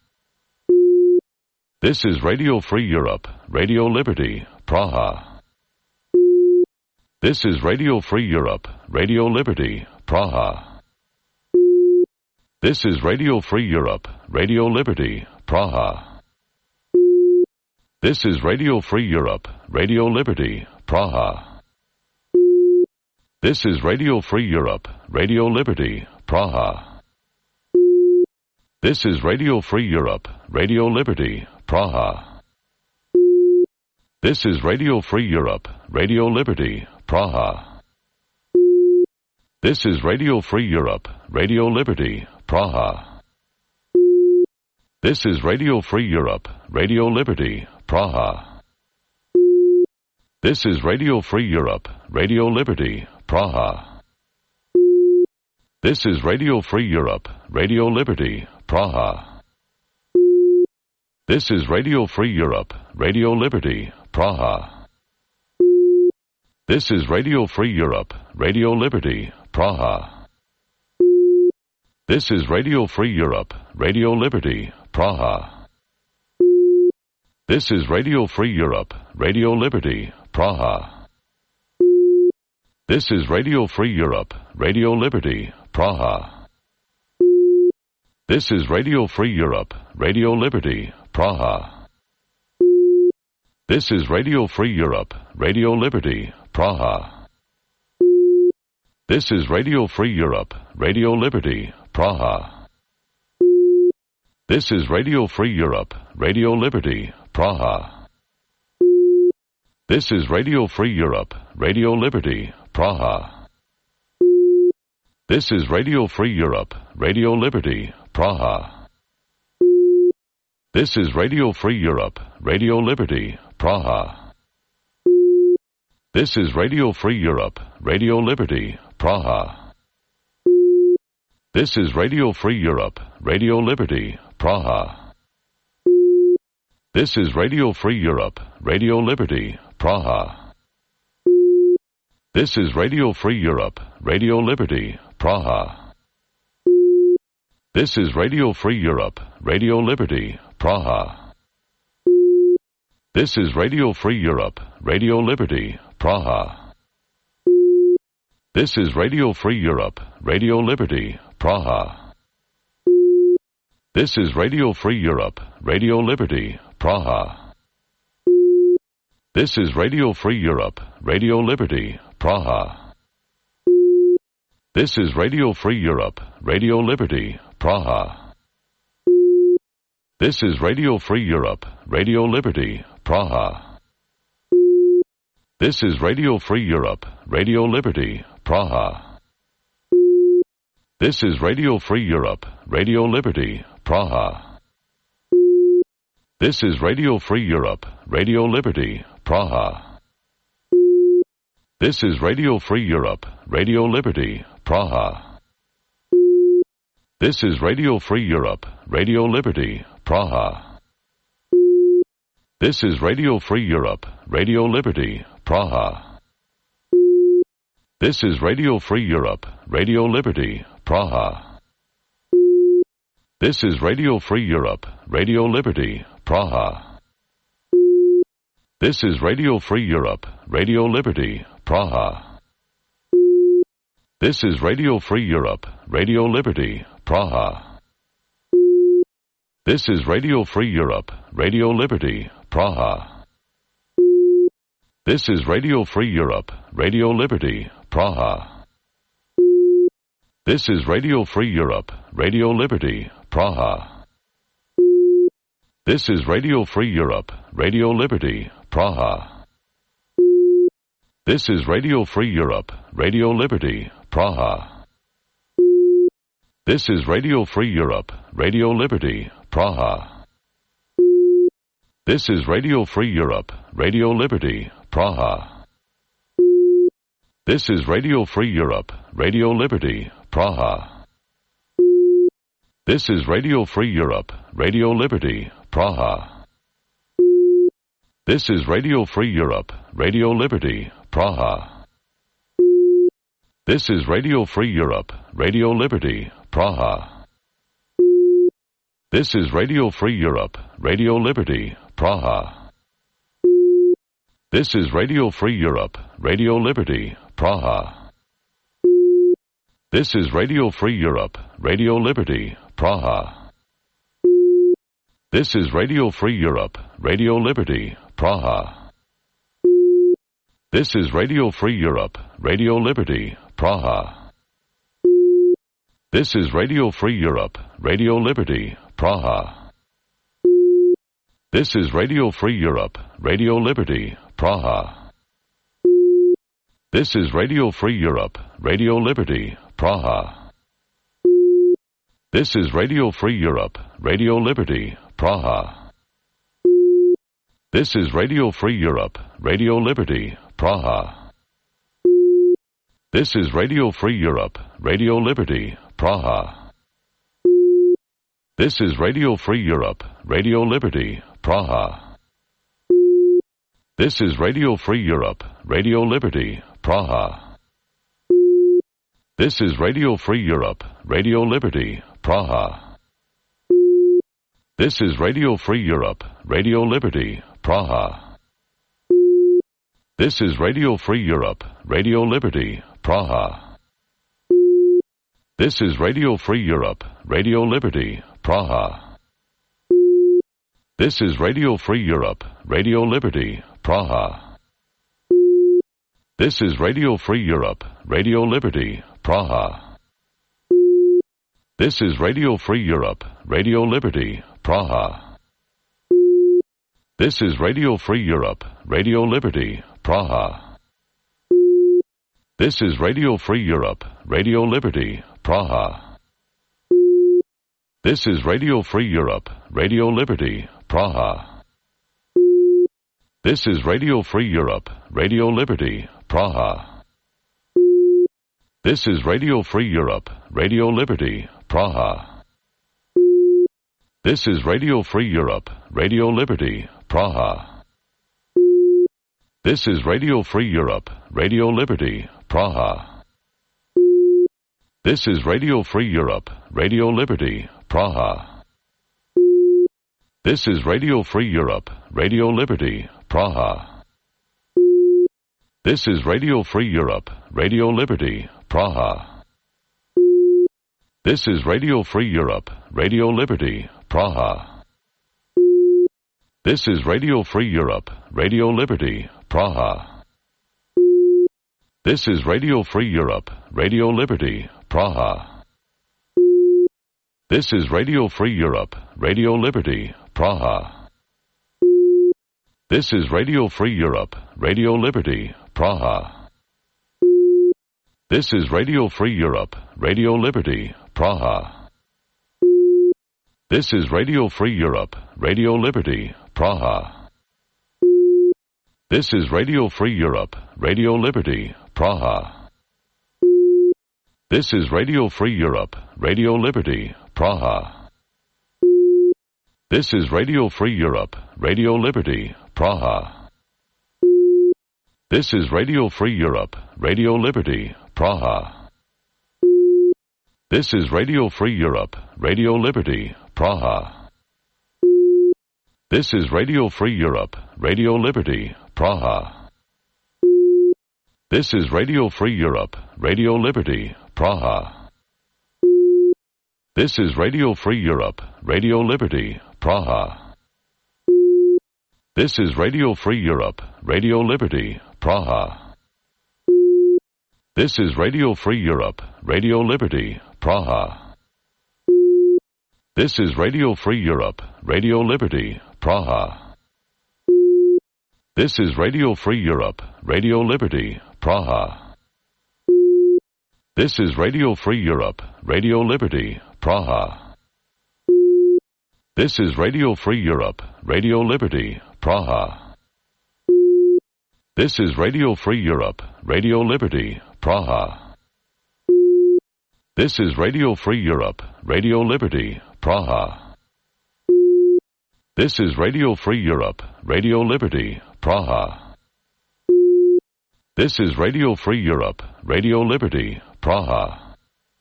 This is Radio Free Europe, Radio Liberty, Praha. This is Radio Free Europe, Radio Liberty, Praha. This is Radio Free Europe, Radio Liberty, Praha. This is Radio Free Europe, Radio Liberty, Praha. This is Radio Free Europe, Radio Liberty, Praha. This is Radio Free Europe, Radio Liberty, Praha. This is Radio Free Europe, Radio Liberty, Praha. This is Radio Free Europe, Radio Liberty, Praha. This is Radio Free Europe, Radio Liberty, Praha. This is Radio Free Europe, Radio Liberty, Praha. This is Radio Free Europe, Radio Liberty, Praha. This is Radio Free Europe, Radio Liberty, Praha. This is Radio Free Europe, Radio Liberty, Praha. This is Radio Free Europe, Radio Liberty, Praha. This is Radio Free Europe, Radio Liberty, Praha. This is Radio Free Europe, Radio Liberty, Praha. This is Radio Free Europe, Radio Liberty, Praha. This is Radio Free Europe, Radio Liberty, Praha. This is Radio Free Europe, Radio Liberty, Praha. This is Radio Free Europe, Radio Liberty, Praha. This is Radio Free Europe, Radio Liberty, Praha. This is Radio Free Europe, Radio Liberty, Praha. This is Radio Free Europe, Radio Liberty, Praha. This is Radio Free Europe, Radio Liberty, Praha. This is Radio Free Europe, Radio Liberty, Praha. This is Radio Free Europe, Radio Liberty, Praha. This is Radio Free Europe, Radio Liberty, Praha. This is Radio Free Europe, Radio Liberty, Praha. This is Radio Free Europe, Radio Liberty, Praha. This is Radio Free Europe, Radio Liberty, Praha. This is Radio Free Europe, Radio Liberty, Praha. This is Radio Free Europe, Radio Liberty, Praha. This is Radio Free Europe, Radio Liberty, Praha. This is Radio Free Europe, Radio Liberty, Praha. This is Radio Free Europe, Radio Liberty, Praha. This is Radio Free Europe, Radio Liberty, Praha. This is Radio Free Europe, Radio Liberty, Praha. This is Radio Free Europe, Radio Liberty, Praha. This is Radio Free Europe, Radio Liberty, Praha. This is Radio Free Europe, Radio Liberty, Praha. This is Radio Free Europe, Radio Liberty, Praha. This is Radio Free Europe, Radio Liberty, Praha. This is Radio Free Europe, Radio Liberty, Praha. This is Radio Free Europe, Radio Liberty, Praha. This is Radio Free Europe, Radio Liberty, Praha. This is Radio Free Europe, Radio Liberty, Praha. This is Radio Free Europe, Radio Liberty, Praha. This is Radio Free Europe, Radio Liberty, Praha. This is Radio Free Europe, Radio Liberty, Praha. This is Radio Free Europe, Radio Liberty, Praha. This is Radio Free Europe, Radio Liberty, Praha. This is Radio Free Europe, Radio Liberty, Praha. This is Radio Free Europe, Radio Liberty, Praha. This is Radio Free Europe, Radio Liberty, Praha. This is Radio Free Europe, Radio Liberty, Praha. This is Radio Free Europe, Radio Liberty, Praha. This is Radio Free Europe, Radio Liberty, Praha. This is Radio Free Europe, Radio Liberty, Praha. This is Radio Free Europe, Radio Liberty, Praha. This is Radio Free Europe, Radio Liberty, Praha. This is Radio Free Europe, Radio Liberty, Praha. This is Radio Free Europe, Radio Liberty, Praha. This is Radio Free Europe, Radio Liberty, Praha. This is Radio Free Europe, Radio Liberty, Praha. This is Radio Free Europe, Radio Liberty, Praha. This is Radio Free Europe, Radio Liberty, Praha. This is Radio Free Europe, Radio Liberty, Praha. This is Radio Free Europe, Radio Liberty, Praha. This is Radio Free Europe, Radio Liberty, Praha. This is Radio Free Europe, Radio Liberty, Praha. This is Radio Free Europe, Radio Liberty, Praha. This is Radio Free Europe, Radio Liberty, Praha. This is Radio Free Europe, Radio Liberty, Praha. This is Radio Free Europe, Radio Liberty, Praha. This is Radio Free Europe, Radio Liberty, Praha. This is Radio Free Europe, Radio Liberty, Praha. This is Radio Free Europe, Radio Liberty, Praha. This is Radio Free Europe, Radio Liberty, Praha. This is Radio Free Europe, Radio Liberty, Praha. This is Radio Free Europe, Radio Liberty, Praha. This is Radio Free Europe, Radio Liberty, Praha. This is Radio Free Europe, Radio Liberty, Praha. This is Radio Free Europe, Radio Liberty, Praha. This is Radio Free Europe, Radio Liberty, Praha. This is Radio Free Europe, Radio Liberty, Praha. This is Radio Free Europe, Radio Liberty, Praha. This is Radio Free Europe, Radio Liberty, Praha. This is Radio Free Europe, Radio Liberty, Praha. This is Radio Free Europe, Radio Liberty, Praha. This is Radio Free Europe, Radio Liberty, Praha. This is Radio Free Europe, Radio Liberty, Praha. This is Radio Free Europe, Radio Liberty, Praha. This is Radio Free Europe, Radio Liberty, Praha. This is Radio Free Europe, Radio Liberty, Praha. This is Radio Free Europe, Radio Liberty, Praha. This is Radio Free Europe, Radio Liberty, Praha. This is Radio Free Europe, Radio Liberty, Praha. This is Radio Free Europe, Radio Liberty, Praha. This is Radio Free Europe, Radio Liberty, Praha. This is Radio Free Europe, Radio Liberty, Praha. This is Radio Free Europe, Radio Liberty, Praha. This is Radio Free Europe, Radio Liberty, Praha. This is Radio Free Europe, Radio Liberty, Praha. This is Radio Free Europe, Radio Liberty, Praha. This is Radio Free Europe, Radio Liberty, Praha. This is Radio Free Europe, Radio Liberty, Praha. This is Radio Free Europe, Radio Liberty, Praha. This is Radio Free Europe, Radio Liberty, Praha. This is Radio Free Europe, Radio Liberty, Praha. This is Radio Free Europe, Radio Liberty, Praha.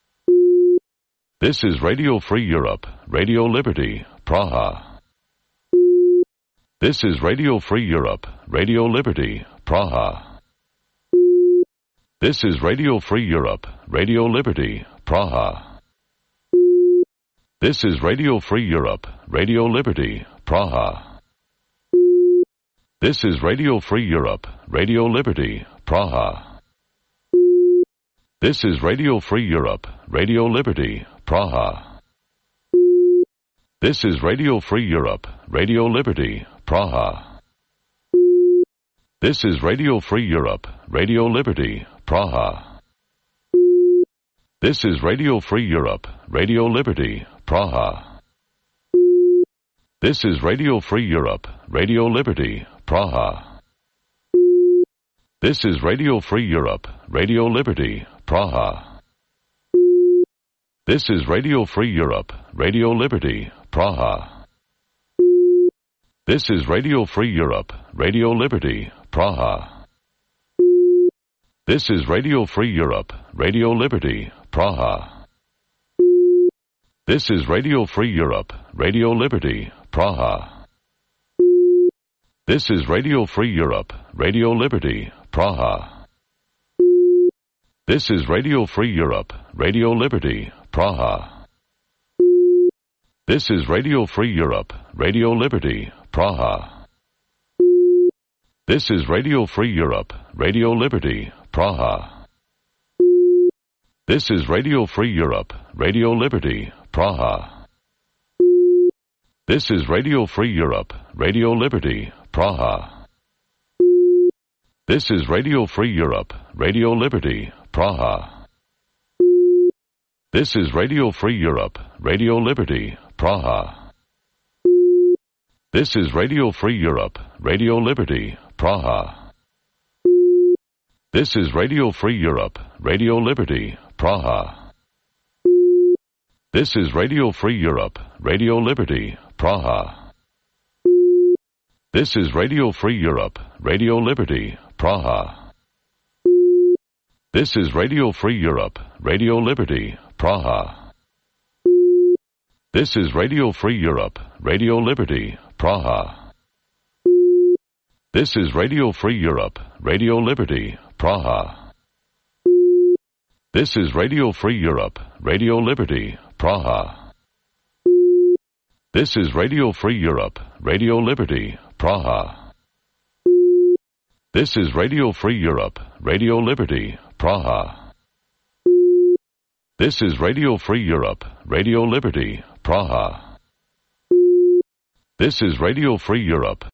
This is Radio Free Europe, Radio Liberty, Praha. This is Radio Free Europe, Radio Liberty, Praha. This is Radio Free Europe, Radio Liberty, Praha. This is Radio Free Europe, Radio Liberty, Praha. This is Radio Free Europe, Radio Liberty, Praha. This is Radio Free Europe, Radio Liberty, Praha. This is Radio Free Europe, Radio Liberty, Praha. This is Radio Free Europe, Radio Liberty, Praha. This is Radio Free Europe, Radio Liberty, Praha. This is Radio Free Europe, Radio Liberty, Praha. This is Radio Free Europe, Radio Liberty, Praha. This is Radio Free Europe, Radio Liberty, Praha. This is Radio Free Europe, Radio Liberty, Praha. This is Radio Free Europe, Radio Liberty, Praha. This is Radio Free Europe, Radio Liberty, Praha. This is Radio Free Europe, Radio Liberty, Praha. This is Radio Free Europe, Radio Liberty, Praha. This is Radio Free Europe, Radio Liberty, Praha. This is Radio Free Europe, Radio Liberty, Praha. This is Radio Free Europe, Radio Liberty, Praha. This is Radio Free Europe, Radio Liberty, Praha. This is Radio Free Europe, Radio Liberty, Praha. This is Radio Free Europe, Radio Liberty, Praha. This is Radio Free Europe, Radio Liberty, Praha. This is Radio Free Europe, Radio Liberty, Praha. This is Radio Free Europe, Radio Liberty, Praha. This is Radio Free Europe, Radio Liberty, Praha. This is Radio Free Europe, Radio Liberty, Praha. This is Radio Free Europe, Radio Liberty, Praha. This is Radio Free Europe, Radio Liberty, Praha. This is Radio Free Europe, Radio Liberty, Praha. This is Radio Free Europe, Radio Liberty, Praha. This is Radio Free Europe, Radio Liberty, Praha. This is Radio Free Europe, Radio Liberty, Praha. This is Radio Free Europe,